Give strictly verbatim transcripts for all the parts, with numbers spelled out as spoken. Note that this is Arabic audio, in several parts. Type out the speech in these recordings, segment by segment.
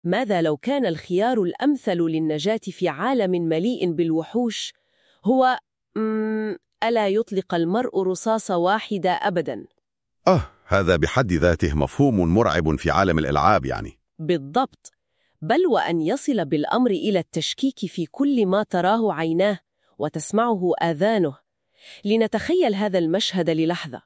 ماذا لو كان الخيار الأمثل للنجاة في عالم مليء بالوحوش هو مم... ألا يطلق المرء رصاصة واحدة أبداً؟ آه، هذا بحد ذاته مفهوم مرعب في عالم الألعاب يعني. بالضبط، بل وأن يصل بالأمر إلى التشكيك في كل ما تراه عيناه وتسمعه آذانه. لنتخيل هذا المشهد للحظة: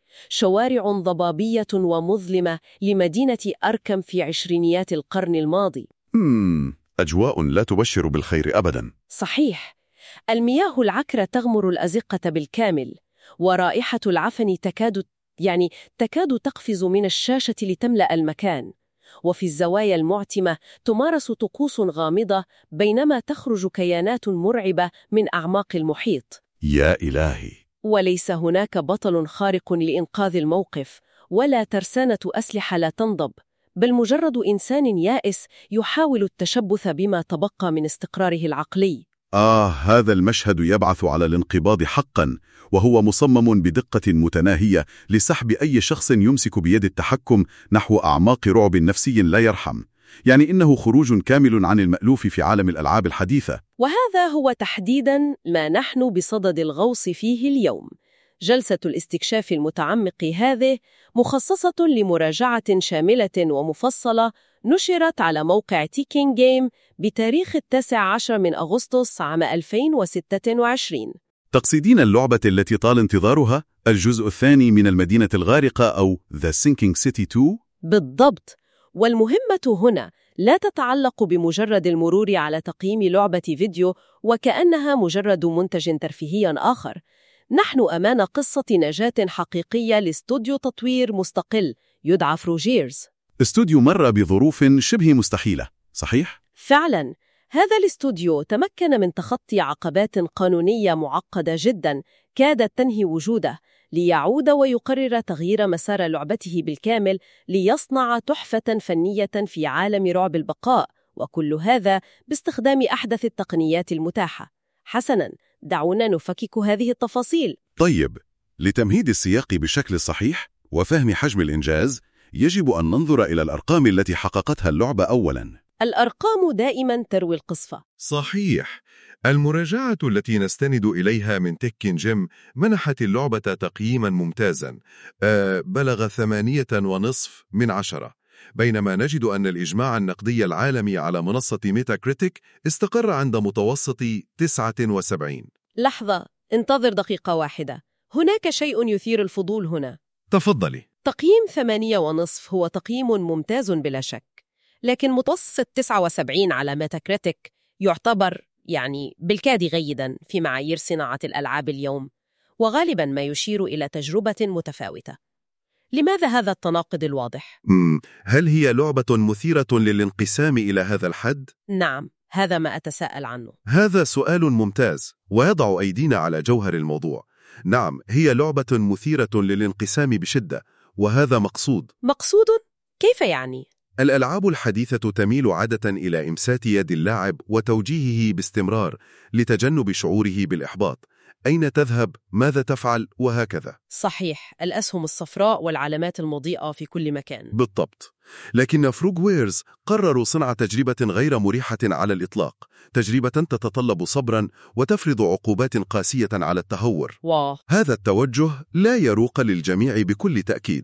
شوارع ضبابية ومظلمة لمدينة أركم في عشرينيات القرن الماضي. مم، أجواء لا تبشر بالخير أبدا. صحيح، المياه العكرة تغمر الأزقة بالكامل، ورائحة العفن تكاد يعني تكاد تقفز من الشاشة لتملأ المكان، وفي الزوايا المعتمة تمارس طقوس غامضة بينما تخرج كيانات مرعبة من أعماق المحيط. يا إلهي! وليس هناك بطل خارق لإنقاذ الموقف، ولا ترسانة أسلحة لا تنضب، بل مجرد إنسان يائس يحاول التشبث بما تبقى من استقراره العقلي. آه، هذا المشهد يبعث على الانقباض حقا، وهو مصمم بدقة متناهية لسحب أي شخص يمسك بيد التحكم نحو أعماق رعب نفسي لا يرحم. يعني إنه خروج كامل عن المألوف في عالم الألعاب الحديثة. وهذا هو تحديداً ما نحن بصدد الغوص فيه اليوم. جلسة الاستكشاف المتعمق هذه مخصصة لمراجعة شاملة ومفصلة نشرت على موقع تيكينج جيم بتاريخ التاسع عشر من أغسطس عام ألفين وستة وعشرين. تقصدين اللعبة التي طال انتظارها، الجزء الثاني من المدينة الغارقة أو The Sinking City تو؟ بالضبط، والمهمة هنا لا تتعلق بمجرد المرور على تقييم لعبة فيديو وكأنها مجرد منتج ترفيهي آخر. نحن أمام قصة نجاة حقيقية لاستوديو تطوير مستقل يدعى فروجيرز. استوديو مر بظروف شبه مستحيلة، صحيح؟ فعلاً، هذا الاستوديو تمكن من تخطي عقبات قانونية معقدة جداً كادت تنهي وجوده، ليعود ويقرر تغيير مسار لعبته بالكامل ليصنع تحفة فنية في عالم رعب البقاء، وكل هذا باستخدام أحدث التقنيات المتاحة. حسناً، دعونا نفكك هذه التفاصيل. طيب، لتمهيد السياق بشكل صحيح وفهم حجم الإنجاز، يجب أن ننظر إلى الأرقام التي حققتها اللعبة أولاً. الأرقام دائماً تروي القصة. صحيح. المراجعة التي نستند إليها من تيكينج جيم منحت اللعبة تقييماً ممتازاً، أه بلغ ثمانية ونصف من عشرة، بينما نجد أن الإجماع النقدي العالمي على منصة ميتا كريتيك استقر عند متوسط تسعة وسبعين. لحظة، انتظر دقيقة واحدة، هناك شيء يثير الفضول هنا. تفضلي. تقييم ثمانية ونصف هو تقييم ممتاز بلا شك، لكن متوسط تسعة وسبعين على ميتا كريتيك يعتبر يعني بالكاد جيداً في معايير صناعة الألعاب اليوم، وغالباً ما يشير إلى تجربة متفاوتة. لماذا هذا التناقض الواضح؟ مم. هل هي لعبة مثيرة للانقسام إلى هذا الحد؟ نعم، هذا ما أتساءل عنه. هذا سؤال ممتاز ويضع أيدينا على جوهر الموضوع. نعم، هي لعبة مثيرة للانقسام بشدة، وهذا مقصود. مقصود؟ كيف يعني؟ الألعاب الحديثة تميل عادة إلى إمسات يد اللاعب وتوجيهه باستمرار لتجنب شعوره بالإحباط. أين تذهب؟ ماذا تفعل؟ وهكذا. صحيح، الأسهم الصفراء والعلامات المضيئة في كل مكان. بالضبط. لكن فروغويرز قرروا صنع تجربة غير مريحة على الإطلاق، تجربة تتطلب صبراً وتفرض عقوبات قاسية على التهور. واو. هذا التوجه لا يروق للجميع بكل تأكيد،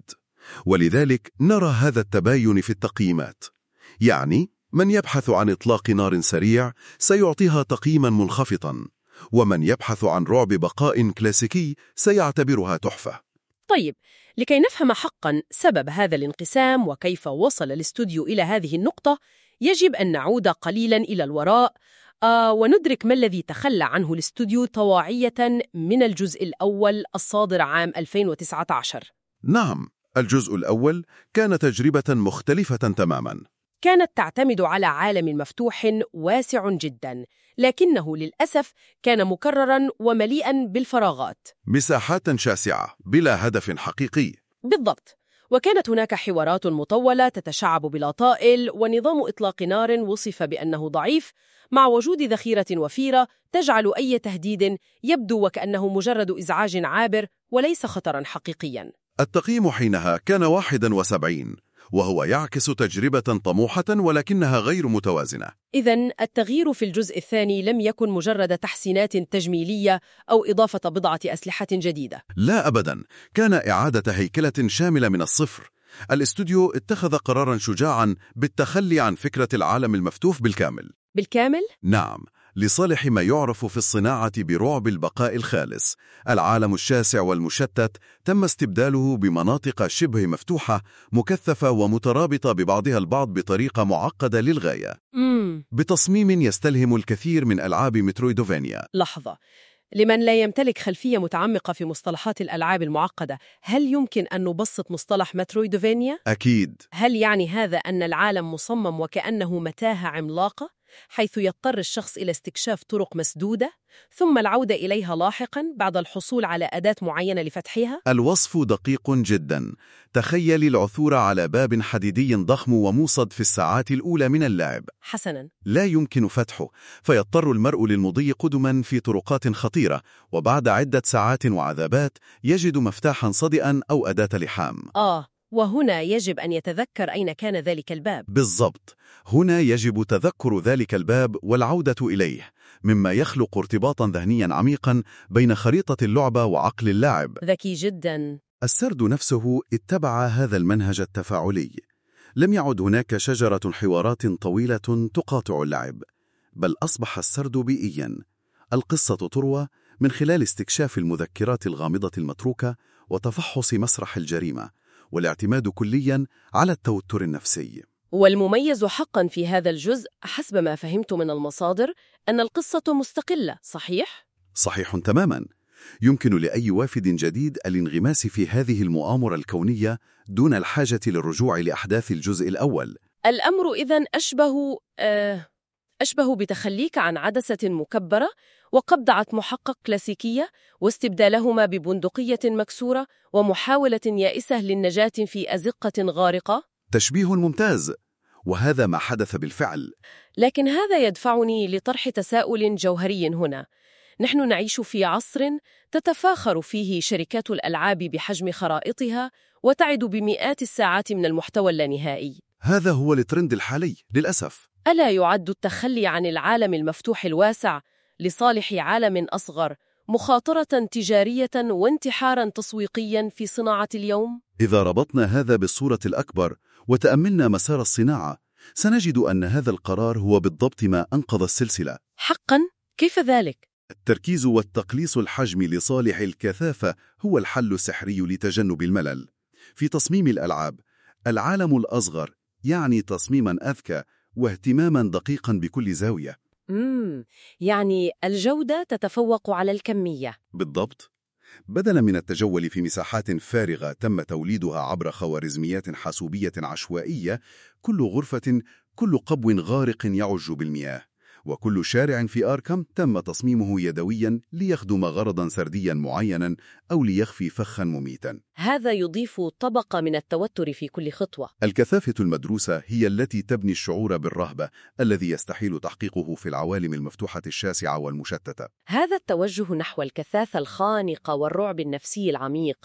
ولذلك نرى هذا التباين في التقييمات. يعني من يبحث عن إطلاق نار سريع سيعطيها تقييماً منخفضاً، ومن يبحث عن رعب بقاء كلاسيكي سيعتبرها تحفة. طيب، لكي نفهم حقاً سبب هذا الانقسام وكيف وصل الاستوديو إلى هذه النقطة، يجب أن نعود قليلاً إلى الوراء آه وندرك ما الذي تخلى عنه الاستوديو طواعية من الجزء الأول الصادر عام ألفين وتسعة عشر. نعم، الجزء الأول كان تجربة مختلفة تماماً. كانت تعتمد على عالم مفتوح واسع جداً، لكنه للأسف كان مكرراً ومليئاً بالفراغات. مساحات شاسعة بلا هدف حقيقي. بالضبط، وكانت هناك حوارات مطولة تتشعب بلا طائل، ونظام إطلاق نار وصف بأنه ضعيف، مع وجود ذخيرة وفيرة تجعل أي تهديد يبدو وكأنه مجرد إزعاج عابر وليس خطراً حقيقياً. التقييم حينها كان واحد وسبعين، وهو يعكس تجربة طموحة ولكنها غير متوازنة. إذن التغيير في الجزء الثاني لم يكن مجرد تحسينات تجميلية أو إضافة بضعة أسلحة جديدة. لا أبداً، كان إعادة هيكلة شاملة من الصفر. الاستوديو اتخذ قراراً شجاعاً بالتخلي عن فكرة العالم المفتوح بالكامل. بالكامل؟ نعم، لصالح ما يعرف في الصناعة برعب البقاء الخالص. العالم الشاسع والمشتت تم استبداله بمناطق شبه مفتوحة مكثفة ومترابطة ببعضها البعض بطريقة معقدة للغاية، مم. بتصميم يستلهم الكثير من ألعاب مترويدوفانيا. لحظة، لمن لا يمتلك خلفية متعمقة في مصطلحات الألعاب المعقدة، هل يمكن أن نبسط مصطلح مترويدوفانيا؟ أكيد. هل يعني هذا أن العالم مصمم وكأنه متاهة عملاقة، حيث يضطر الشخص إلى استكشاف طرق مسدودة، ثم العودة إليها لاحقاً بعد الحصول على أداة معينة لفتحها؟ الوصف دقيق جدا. تخيل العثور على باب حديدي ضخم وموصد في الساعات الأولى من اللعب. حسناً. لا يمكن فتحه، فيضطر المرء للمضي قدما في طرقات خطيرة، وبعد عدة ساعات وعذابات يجد مفتاحا صدئا أو أداة لحام. آه، وهنا يجب أن يتذكر أين كان ذلك الباب. بالضبط، هنا يجب تذكر ذلك الباب والعودة إليه، مما يخلق ارتباطا ذهنيا عميقا بين خريطة اللعبة وعقل اللاعب. ذكي جدا. السرد نفسه اتبع هذا المنهج التفاعلي. لم يعد هناك شجرة حوارات طويلة تقاطع اللعب، بل أصبح السرد بيئيا. القصة تروى من خلال استكشاف المذكرات الغامضة المتروكة وتفحص مسرح الجريمة، والاعتماد كليا على التوتر النفسي. والمميز حقا في هذا الجزء حسب ما فهمت من المصادر أن القصة مستقلة، صحيح؟ صحيح تماما. يمكن لأي وافد جديد الانغماس في هذه المؤامرة الكونية دون الحاجة للرجوع لأحداث الجزء الأول. الأمر إذن أشبه آه أشبه بتخليك عن عدسة مكبرة وقبضعة محقق كلاسيكية واستبدالهما ببندقية مكسورة ومحاولة يائسة للنجاة في أزقة غارقة. تشبيه ممتاز، وهذا ما حدث بالفعل. لكن هذا يدفعني لطرح تساؤل جوهري هنا. نحن نعيش في عصر تتفاخر فيه شركات الألعاب بحجم خرائطها وتعد بمئات الساعات من المحتوى اللانهائي. هذا هو الترند الحالي للأسف. ألا يعد التخلي عن العالم المفتوح الواسع لصالح عالم أصغر مخاطرة تجارية وانتحارا تسويقيا في صناعة اليوم؟ إذا ربطنا هذا بالصورة الأكبر وتأملنا مسار الصناعة، سنجد أن هذا القرار هو بالضبط ما أنقذ السلسلة. حقا؟ كيف ذلك؟ التركيز والتقليص الحجم لصالح الكثافة هو الحل السحري لتجنب الملل. في تصميم الألعاب، العالم الأصغر يعني تصميما أذكى واهتماما دقيقا بكل زاوية. مم. يعني الجودة تتفوق على الكمية. بالضبط. بدلا من التجول في مساحات فارغة تم توليدها عبر خوارزميات حاسوبية عشوائية، كل غرفة، كل قبو غارق يعج بالمياه، وكل شارع في آركام تم تصميمه يدوياً ليخدم غرضاً سردياً معيناً أو ليخفي فخاً مميتاً. هذا يضيف طبقة من التوتر في كل خطوة. الكثافة المدروسة هي التي تبني الشعور بالرهبة الذي يستحيل تحقيقه في العوالم المفتوحة الشاسعة والمشتتة. هذا التوجه نحو الكثافة الخانقة والرعب النفسي العميق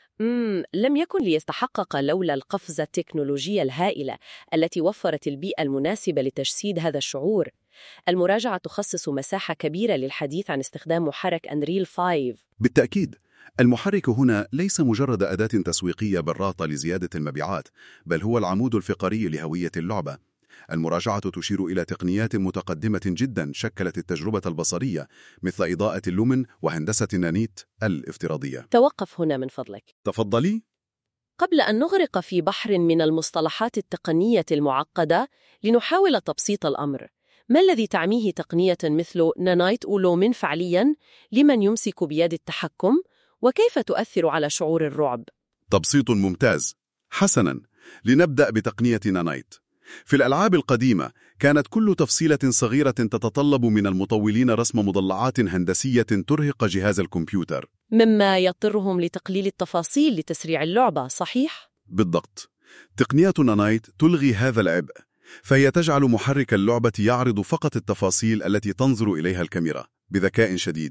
مم، لم يكن ليستحقق لولا القفزة التكنولوجية الهائلة التي وفرت البيئة المناسبة لتجسيد هذا الشعور. المراجعة تخصص مساحة كبيرة للحديث عن استخدام محرك أنريل خمسة. بالتأكيد، المحرك هنا ليس مجرد أداة تسويقية براقة لزيادة المبيعات، بل هو العمود الفقري لهوية اللعبة. المراجعة تشير إلى تقنيات متقدمة جدا شكلت التجربة البصرية، مثل إضاءة اللومن وهندسة النانيت الافتراضية. توقف هنا من فضلك. تفضلي. قبل أن نغرق في بحر من المصطلحات التقنية المعقدة لنحاول تبسيط الأمر، ما الذي تعنيه تقنية مثل نانايت ولومن فعلياً لمن يمسك بيد التحكم، وكيف تؤثر على شعور الرعب؟ تبسيط ممتاز. حسناً، لنبدأ بتقنية نانايت. في الألعاب القديمة كانت كل تفصيلة صغيرة تتطلب من المطورين رسم مضلعات هندسية ترهق جهاز الكمبيوتر، مما يضطرهم لتقليل التفاصيل لتسريع اللعبة، صحيح؟ بالضبط. تقنية نانايت تلغي هذا العبء، فهي تجعل محرك اللعبة يعرض فقط التفاصيل التي تنظر إليها الكاميرا بذكاء شديد.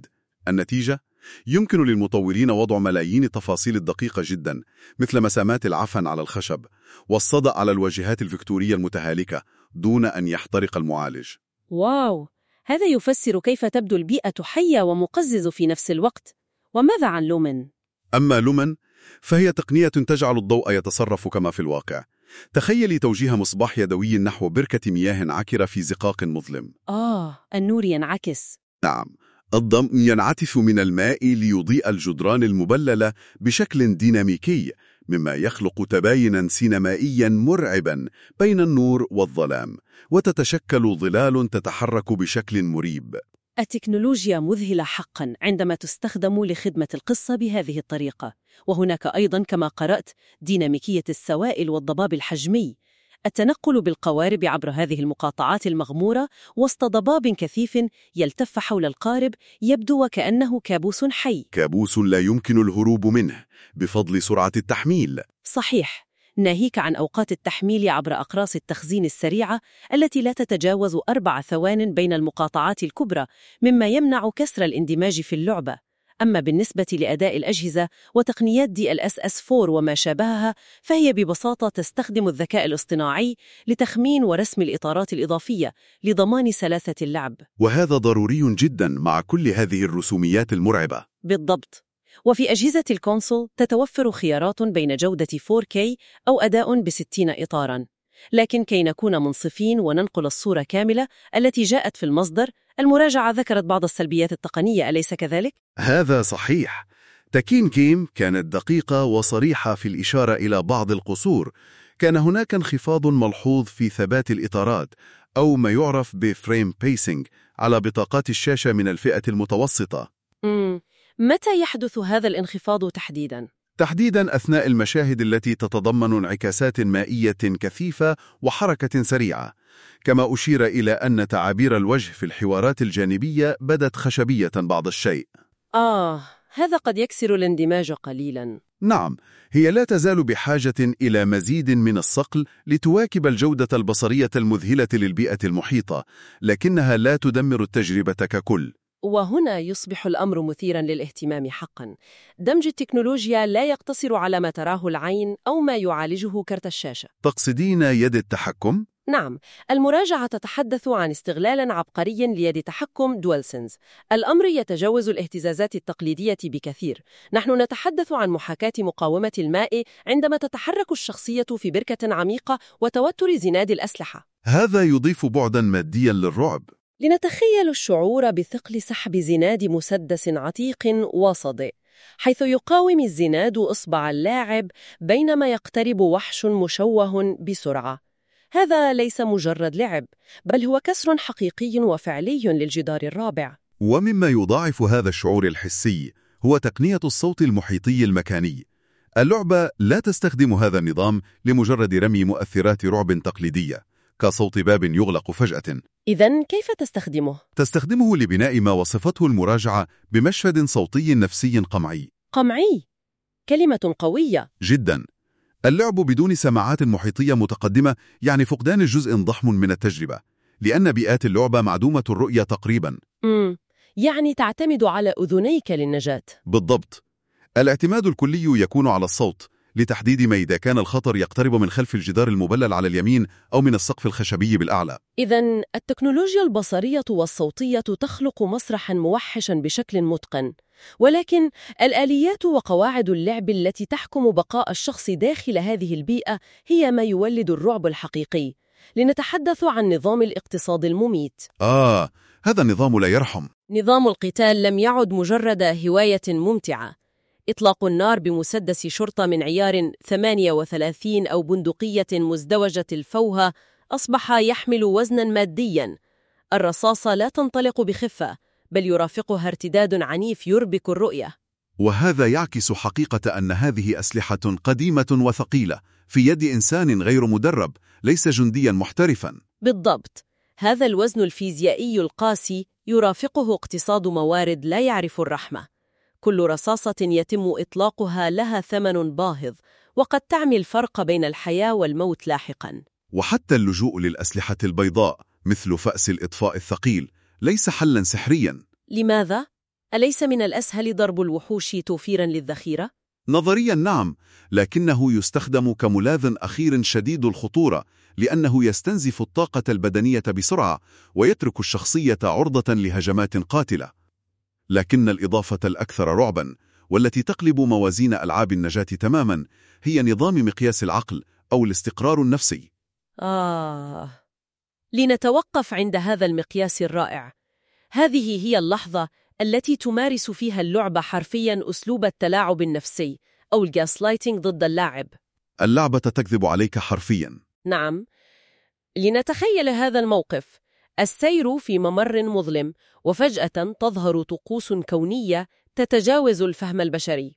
النتيجة؟ يمكن للمطورين وضع ملايين التفاصيل الدقيقة جدا مثل مسامات العفن على الخشب والصدأ على الواجهات الفيكتورية المتهالكة دون أن يحترق المعالج. واو، هذا يفسر كيف تبدو البيئة حية ومقزز في نفس الوقت. وماذا عن لومن؟ أما لومن فهي تقنية تجعل الضوء يتصرف كما في الواقع. تخيلي توجيه مصباح يدوي نحو بركة مياه عكرة في زقاق مظلم. آه، النور ينعكس. نعم، الضوء ينعكس من الماء ليضيء الجدران المبللة بشكل ديناميكي، مما يخلق تبايناً سينمائياً مرعباً بين النور والظلام، وتتشكل ظلال تتحرك بشكل مريب. التكنولوجيا مذهلة حقاً عندما تستخدم لخدمة القصة بهذه الطريقة. وهناك أيضاً كما قرأت ديناميكية السوائل والضباب الحجمي، التنقل بالقوارب عبر هذه المقاطعات المغمورة وسط ضباب كثيف يلتف حول القارب يبدو وكأنه كابوس حي. كابوس لا يمكن الهروب منه بفضل سرعة التحميل. صحيح، ناهيك عن أوقات التحميل عبر أقراص التخزين السريعة التي لا تتجاوز أربع ثوان بين المقاطعات الكبرى، مما يمنع كسر الاندماج في اللعبة. أما بالنسبة لأداء الأجهزة وتقنيات دي ال إس إس أربعة وما شابهها، فهي ببساطة تستخدم الذكاء الاصطناعي لتخمين ورسم الإطارات الإضافية لضمان سلاسة اللعب. وهذا ضروري جدا مع كل هذه الرسوميات المرعبة. بالضبط. وفي أجهزة الكونسول تتوفر خيارات بين جودة فور كي أو أداء بستين إطاراً. لكن كي نكون منصفين وننقل الصورة كاملة التي جاءت في المصدر، المراجعة ذكرت بعض السلبيات التقنية، أليس كذلك؟ هذا صحيح. تكين كيم كانت دقيقة وصريحة في الإشارة إلى بعض القصور. كان هناك انخفاض ملحوظ في ثبات الإطارات أو ما يعرف بفريم بيسنج على بطاقات الشاشة من الفئة المتوسطة. مم. متى يحدث هذا الانخفاض تحديداً؟ تحديداً أثناء المشاهد التي تتضمن انعكاسات مائية كثيفة وحركة سريعة، كما أشير إلى أن تعابير الوجه في الحوارات الجانبية بدت خشبية بعض الشيء. آه، هذا قد يكسر الاندماج قليلاً. نعم، هي لا تزال بحاجة إلى مزيد من الصقل لتواكب الجودة البصرية المذهلة للبيئة المحيطة، لكنها لا تدمر التجربة ككل. وهنا يصبح الأمر مثيراً للاهتمام حقاً. دمج التكنولوجيا لا يقتصر على ما تراه العين أو ما يعالجه كرت الشاشة. تقصدين يد التحكم؟ نعم، المراجعة تتحدث عن استغلال عبقري ليد تحكم DualSense. الأمر يتجاوز الاهتزازات التقليدية بكثير. نحن نتحدث عن محاكاة مقاومة الماء عندما تتحرك الشخصية في بركة عميقة وتوتر زناد الأسلحة. هذا يضيف بعداً مادياً للرعب. لنتخيل الشعور بثقل سحب زناد مسدس عتيق وصدئ، حيث يقاوم الزناد إصبع اللاعب بينما يقترب وحش مشوه بسرعة. هذا ليس مجرد لعب، بل هو كسر حقيقي وفعلي للجدار الرابع. ومما يضاعف هذا الشعور الحسي هو تقنية الصوت المحيطي المكاني. اللعبة لا تستخدم هذا النظام لمجرد رمي مؤثرات رعب تقليدية كصوت باب يغلق فجأة. إذن كيف تستخدمه؟ تستخدمه لبناء ما وصفته المراجعة بمشهد صوتي نفسي قمعي. قمعي؟ كلمة قوية جدا. اللعب بدون سماعات محيطية متقدمة يعني فقدان جزء ضخم من التجربة، لأن بيئات اللعبة معدومة الرؤية تقريبا. امم يعني تعتمد على أذنيك للنجاة. بالضبط. الاعتماد الكلي يكون على الصوت لتحديد ما إذا كان الخطر يقترب من خلف الجدار المبلل على اليمين أو من السقف الخشبي بالأعلى. إذن التكنولوجيا البصرية والصوتية تخلق مسرحاً موحشاً بشكل متقن، ولكن الآليات وقواعد اللعب التي تحكم بقاء الشخص داخل هذه البيئة هي ما يولد الرعب الحقيقي. لنتحدث عن نظام الاقتصاد المميت. آه، هذا النظام لا يرحم. نظام القتال لم يعد مجرد هواية ممتعة. إطلاق النار بمسدس شرطة من عيار ثمانية وثلاثين أو بندقية مزدوجة الفوهة أصبح يحمل وزناً مادياً. الرصاصة لا تنطلق بخفة، بل يرافقها ارتداد عنيف يربك الرؤية. وهذا يعكس حقيقة أن هذه أسلحة قديمة وثقيلة في يد إنسان غير مدرب، ليس جندياً محترفاً. بالضبط. هذا الوزن الفيزيائي القاسي يرافقه اقتصاد موارد لا يعرف الرحمة. كل رصاصة يتم إطلاقها لها ثمن باهظ، وقد تعمل الفرق بين الحياة والموت لاحقاً. وحتى اللجوء للأسلحة البيضاء مثل فأس الإطفاء الثقيل ليس حلاً سحرياً. لماذا؟ أليس من الأسهل ضرب الوحوش توفيراً للذخيرة؟ نظريا نعم، لكنه يستخدم كملاذ أخير شديد الخطورة، لأنه يستنزف الطاقة البدنية بسرعة ويترك الشخصية عرضة لهجمات قاتلة. لكن الإضافة الأكثر رعباً، والتي تقلب موازين ألعاب النجاة تماماً، هي نظام مقياس العقل أو الاستقرار النفسي. آه، لنتوقف عند هذا المقياس الرائع. هذه هي اللحظة التي تمارس فيها اللعبة حرفياً أسلوب التلاعب النفسي أو الجاسلايتينج ضد اللاعب. اللعبة تكذب عليك حرفياً. نعم، لنتخيل هذا الموقف: السير في ممر مظلم، وفجأة تظهر طقوس كونية تتجاوز الفهم البشري.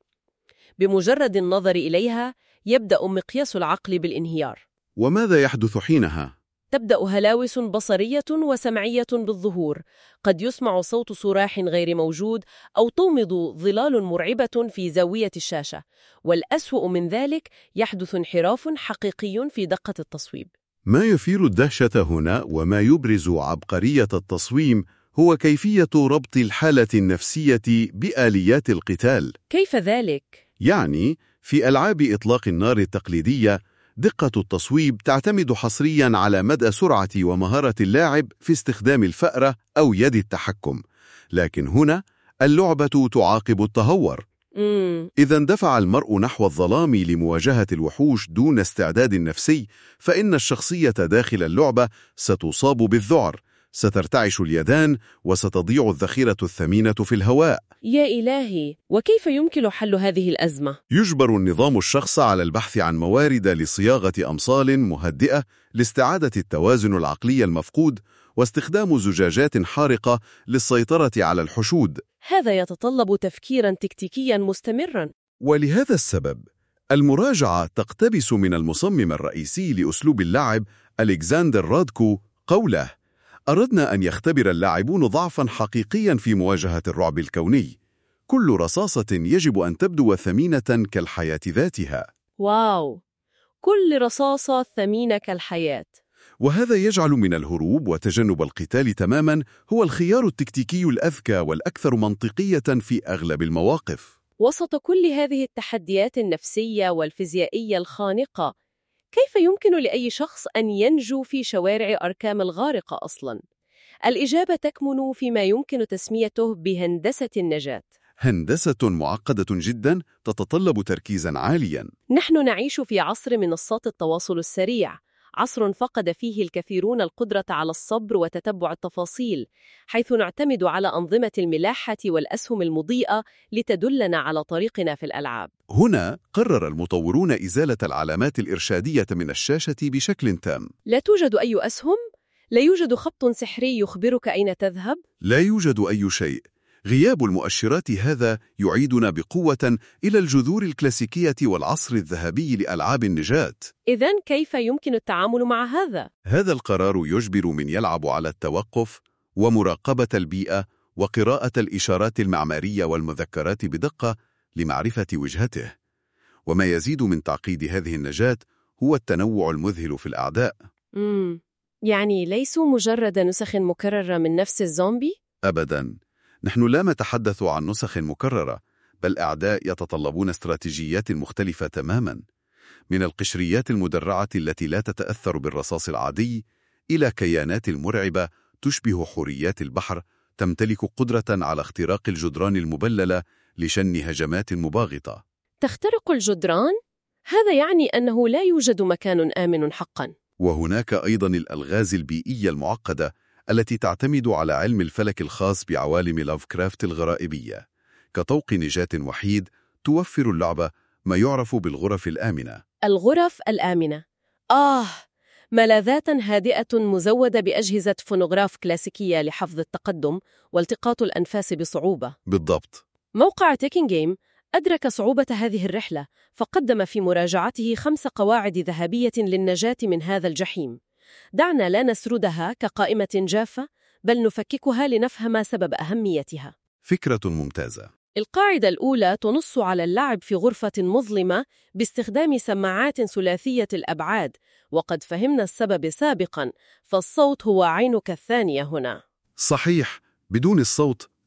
بمجرد النظر إليها يبدأ مقياس العقل بالانهيار. وماذا يحدث حينها؟ تبدأ هلاوس بصرية وسمعية بالظهور، قد يسمع صوت صراخ غير موجود أو تومض ظلال مرعبة في زاوية الشاشة، والأسوأ من ذلك يحدث انحراف حقيقي في دقة التصويب. ما يثير الدهشة هنا وما يبرز عبقرية التصميم هو كيفية ربط الحالة النفسية بآليات القتال. كيف ذلك؟ يعني في ألعاب إطلاق النار التقليدية، دقة التصويب تعتمد حصرياً على مدى سرعة ومهارة اللاعب في استخدام الفأرة أو يد التحكم، لكن هنا اللعبة تعاقب التهور. مم. إذا اندفع المرء نحو الظلام لمواجهة الوحوش دون استعداد نفسي، فإن الشخصية داخل اللعبة ستصاب بالذعر، سترتعش اليدان، وستضيع الذخيرة الثمينة في الهواء. يا إلهي، وكيف يمكن حل هذه الأزمة؟ يجبر النظام الشخص على البحث عن موارد لصياغة أمصال مهدئة لاستعادة التوازن العقلي المفقود، واستخدام زجاجات حارقة للسيطرة على الحشود. هذا يتطلب تفكيراً تكتيكياً مستمراً. ولهذا السبب المراجعة تقتبس من المصمم الرئيسي لأسلوب اللعب ألكسندر رادكو قوله: أردنا أن يختبر اللاعبون ضعفاً حقيقياً في مواجهة الرعب الكوني. كل رصاصة يجب أن تبدو ثمينة كالحياة ذاتها. واو، كل رصاصة ثمينة كالحياة. وهذا يجعل من الهروب وتجنب القتال تماماً هو الخيار التكتيكي الأذكى والأكثر منطقية في أغلب المواقف. وسط كل هذه التحديات النفسية والفيزيائية الخانقة، كيف يمكن لأي شخص أن ينجو في شوارع أركام الغارقة أصلاً؟ الإجابة تكمن فيما يمكن تسميته بهندسة النجاة. هندسة معقدة جداً تتطلب تركيزاً عالياً. نحن نعيش في عصر منصات التواصل السريع، عصر فقد فيه الكثيرون القدرة على الصبر وتتبع التفاصيل، حيث نعتمد على أنظمة الملاحة والأسهم المضيئة لتدلنا على طريقنا في الألعاب. هنا قرر المطورون إزالة العلامات الإرشادية من الشاشة بشكل تام. لا توجد أي أسهم؟ لا يوجد خط سحري يخبرك أين تذهب؟ لا يوجد أي شيء. غياب المؤشرات هذا يعيدنا بقوة إلى الجذور الكلاسيكية والعصر الذهبي لألعاب النجاة. إذن كيف يمكن التعامل مع هذا؟ هذا القرار يجبر من يلعب على التوقف ومراقبة البيئة وقراءة الإشارات المعمارية والمذكرات بدقة لمعرفة وجهته. وما يزيد من تعقيد هذه النجاة هو التنوع المذهل في الأعداء. مم. يعني ليسوا مجرد نسخ مكررة من نفس الزومبي؟ أبداً، نحن لا نتحدث عن نسخ مكررة، بل أعداء يتطلبون استراتيجيات مختلفة تماماً، من القشريات المدرعة التي لا تتأثر بالرصاص العادي إلى كيانات مرعبة تشبه حوريات البحر تمتلك قدرة على اختراق الجدران المبللة لشن هجمات مباغتة. تخترق الجدران؟ هذا يعني أنه لا يوجد مكان آمن حقاً. وهناك أيضاً الألغاز البيئية المعقدة التي تعتمد على علم الفلك الخاص بعوالم لافكرافت الغرائبية. كطوق نجاة وحيد توفر اللعبة ما يعرف بالغرف الآمنة. الغرف الآمنة، آه، ملاذات هادئة مزودة بأجهزة فونوغراف كلاسيكية لحفظ التقدم والتقاط الأنفاس بصعوبة. بالضبط. موقع تيكن جيم أدرك صعوبة هذه الرحلة، فقدم في مراجعته خمس قواعد ذهبية للنجاة من هذا الجحيم. دعنا لا نسردها كقائمة جافة، بل نفككها لنفهم سبب أهميتها. فكرة ممتازة. القاعدة الأولى تنص على اللعب في غرفة مظلمة باستخدام سماعات ثلاثية الأبعاد، وقد فهمنا السبب سابقاً، فالصوت هو عينك الثانية هنا. صحيح، بدون الصوت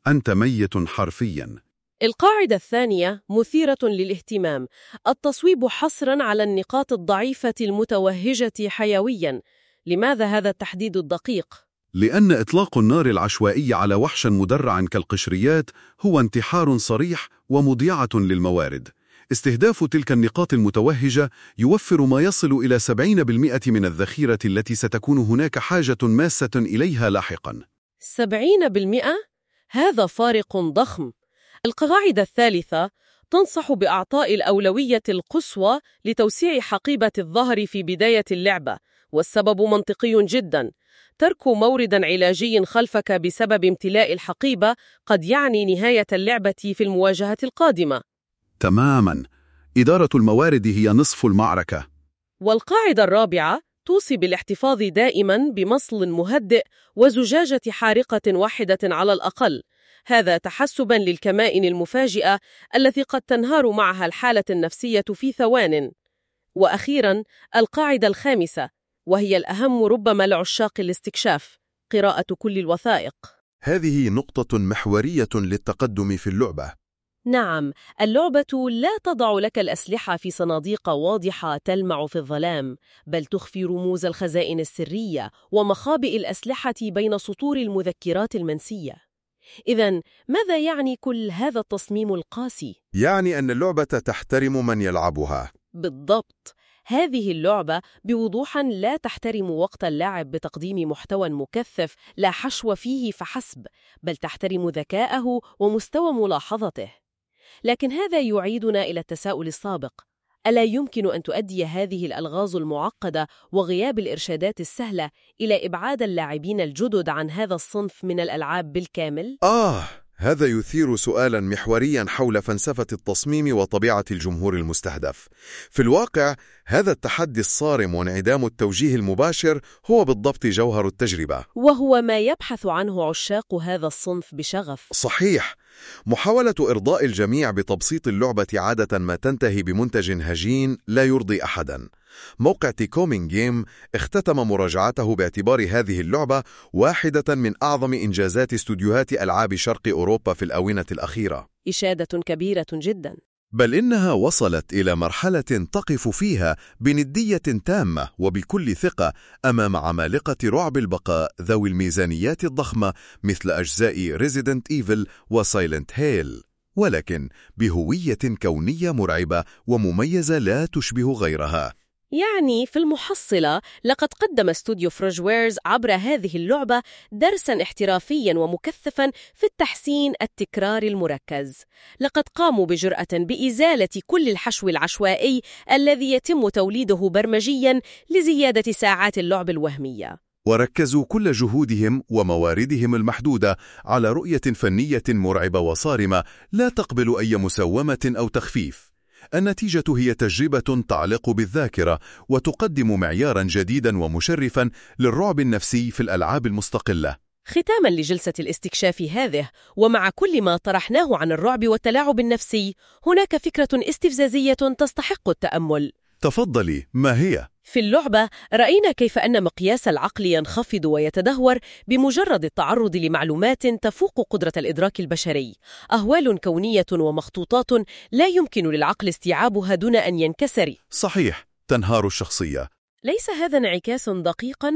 أنت ميت حرفياً. القاعدة الثانية مثيرة للاهتمام، التصويب حصراً على النقاط الضعيفة المتوهجة حيوياً. لماذا هذا التحديد الدقيق؟ لأن إطلاق النار العشوائي على وحش مدرع كالقشريات هو انتحار صريح ومضيعة للموارد. استهداف تلك النقاط المتوهجة يوفر ما يصل إلى سبعين بالمئة من الذخيرة التي ستكون هناك حاجة ماسة إليها لاحقاً. سبعين بالمئة؟ هذا فارق ضخم. القاعدة الثالثة تنصح بإعطاء الأولوية القصوى لتوسيع حقيبة الظهر في بداية اللعبة، والسبب منطقي جداً. ترك مورد علاجي خلفك بسبب امتلاء الحقيبة قد يعني نهاية اللعبة في المواجهة القادمة. تماماً، إدارة الموارد هي نصف المعركة. والقاعدة الرابعة توصي بالاحتفاظ دائماً بمصل مهدئ وزجاجة حارقة واحدة على الأقل، هذا تحسباً للكمائن المفاجئة التي قد تنهار معها الحالة النفسية في ثوان. وأخيراً القاعدة الخامسة، وهي الأهم ربما لعشاق الاستكشاف، قراءة كل الوثائق. هذه نقطة محورية للتقدم في اللعبة. نعم، اللعبة لا تضع لك الأسلحة في صناديق واضحة تلمع في الظلام، بل تخفي رموز الخزائن السرية ومخابئ الأسلحة بين سطور المذكرات المنسية. إذن ماذا يعني كل هذا التصميم القاسي؟ يعني أن اللعبة تحترم من يلعبها. بالضبط. هذه اللعبة بوضوح لا تحترم وقت اللعب بتقديم محتوى مكثف لا حشو فيه فحسب، بل تحترم ذكاءه ومستوى ملاحظته. لكن هذا يعيدنا إلى التساؤل السابق، ألا يمكن أن تؤدي هذه الألغاز المعقدة وغياب الإرشادات السهلة إلى إبعاد اللاعبين الجدد عن هذا الصنف من الألعاب بالكامل؟ آه، هذا يثير سؤالاً محورياً حول فلسفة التصميم وطبيعة الجمهور المستهدف. في الواقع، هذا التحدي الصارم وانعدام التوجيه المباشر هو بالضبط جوهر التجربة، وهو ما يبحث عنه عشاق هذا الصنف بشغف. صحيح. محاولة إرضاء الجميع بتبسيط اللعبة عادة ما تنتهي بمنتج هجين لا يرضي أحداً. موقع تيكومين جيم اختتم مراجعته باعتبار هذه اللعبة واحدة من أعظم إنجازات استوديوهات ألعاب شرق أوروبا في الآونة الأخيرة. إشادة كبيرة جداً. بل إنها وصلت إلى مرحلة تقف فيها بندية تامة وبكل ثقة أمام عمالقة رعب البقاء ذوي الميزانيات الضخمة مثل أجزاء Resident Evil وسايلنت هيل، ولكن بهوية كونية مرعبة ومميزة لا تشبه غيرها. يعني في المحصلة لقد قدم استوديو فروجويرز عبر هذه اللعبة درساً احترافياً ومكثفاً في التحسين التكراري المركز. لقد قاموا بجرأة بإزالة كل الحشو العشوائي الذي يتم توليده برمجياً لزيادة ساعات اللعب الوهمية. وركزوا كل جهودهم ومواردهم المحدودة على رؤية فنية مرعبة وصارمة لا تقبل أي مسومة أو تخفيف. النتيجة هي تجربة تعلق بالذاكرة وتقدم معياراً جديداً ومشرفاً للرعب النفسي في الألعاب المستقلة. ختاماً لجلسة الاستكشاف هذه، ومع كل ما طرحناه عن الرعب والتلاعب النفسي، هناك فكرة استفزازية تستحق التأمل. تفضلي، ما هي؟ في اللعبة رأينا كيف أن مقياس العقل ينخفض ويتدهور بمجرد التعرض لمعلومات تفوق قدرة الإدراك البشري، أهوال كونية ومخطوطات لا يمكن للعقل استيعابها دون أن ينكسر. صحيح، تنهار الشخصية. ليس هذا انعكاس دقيقاً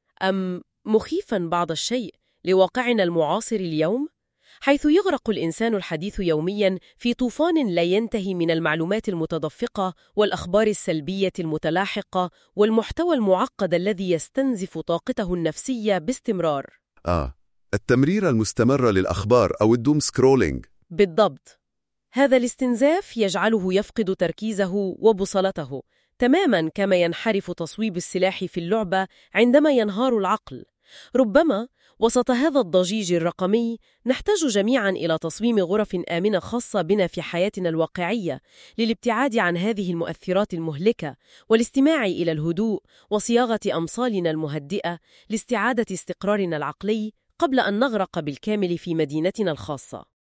أم مخيفاً بعض الشيء لواقعنا المعاصر اليوم؟ حيث يغرق الإنسان الحديث يومياً في طوفان لا ينتهي من المعلومات المتدفقة والأخبار السلبية المتلاحقة والمحتوى المعقد الذي يستنزف طاقته النفسية باستمرار. آه، التمرير المستمر للأخبار أو الدوم سكرولينج. بالضبط. هذا الاستنزاف يجعله يفقد تركيزه وبصلته، تماماً كما ينحرف تصويب السلاح في اللعبة عندما ينهار العقل. ربما وسط هذا الضجيج الرقمي نحتاج جميعاً إلى تصميم غرف آمنة خاصة بنا في حياتنا الواقعية، للابتعاد عن هذه المؤثرات المهلكة والاستماع إلى الهدوء وصياغة أمصالنا المهدئة لاستعادة استقرارنا العقلي قبل أن نغرق بالكامل في مدينتنا الخاصة.